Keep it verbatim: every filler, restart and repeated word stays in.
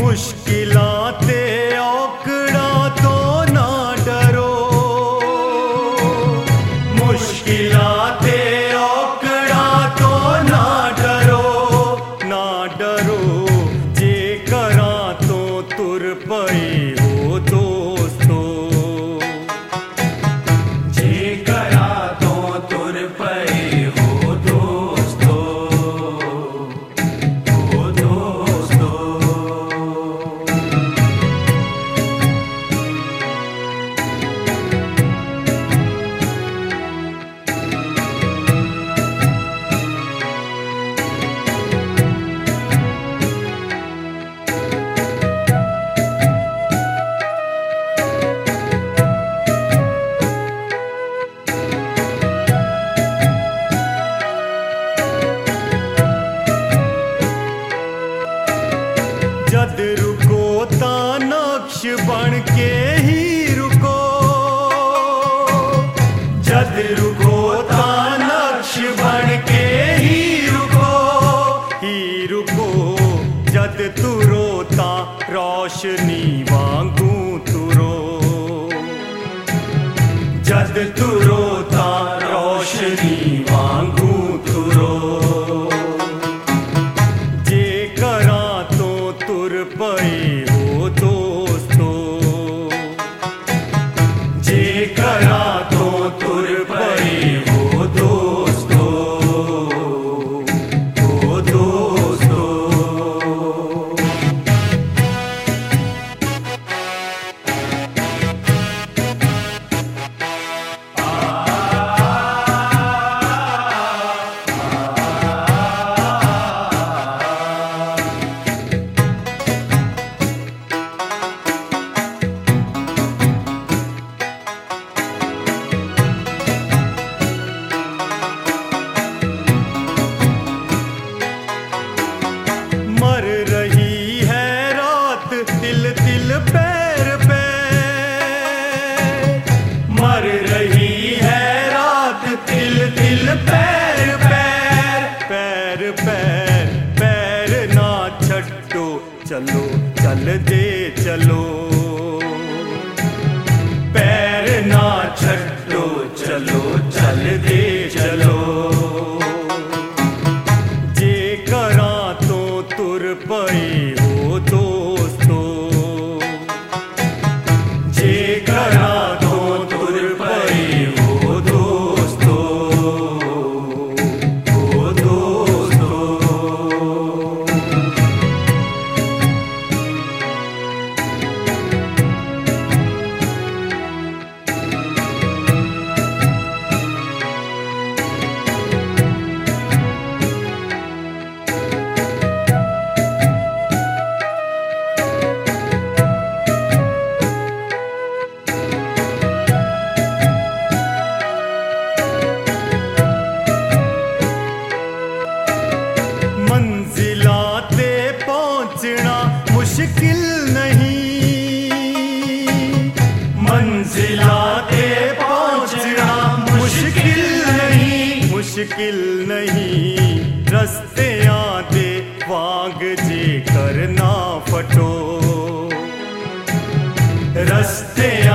मुश्किलां ते औकड़ा तो ना डरो, मुश्किलां ते औकड़ा तो ना डरो, ना डरो जे करां तो तुर पए हो दोस्तो, जे करां तो तुर पए हो दोस्तो, हो दोस्तो। जद रुको ता नक्श बन के ही रुको, जद रुको ता नक्श बन के ही रुको, ही रुको जद तुरो ता रोशनी वांगू तुरो, जद तुरो ता रोशनी वांगू तुरो, जे करां तो तुर पए हो दोस्तो, जे करां तो तुर पए हो दोस्तो, हो दोस्तो। मर रही है रात तिल तिल पैर पे, मर रही है रात तिल तिल पैर पैर, पैर पैर पैर ना छड्डो चलो चल दे चलो, पैर ना छड्डो चलो चल दे चलो, जे करां तो तुर पए हो दोस्तो, जे करां तो तुर पए हो दोस्तो, हो दोस्तो। मंजिलां ते पहुंचना मुश्किल नहीं, मंजिलां ते पहुंचना मुश्किल नहीं, मुश्किल नहीं रस्ते आते वांग जे करना फटो, रस्ते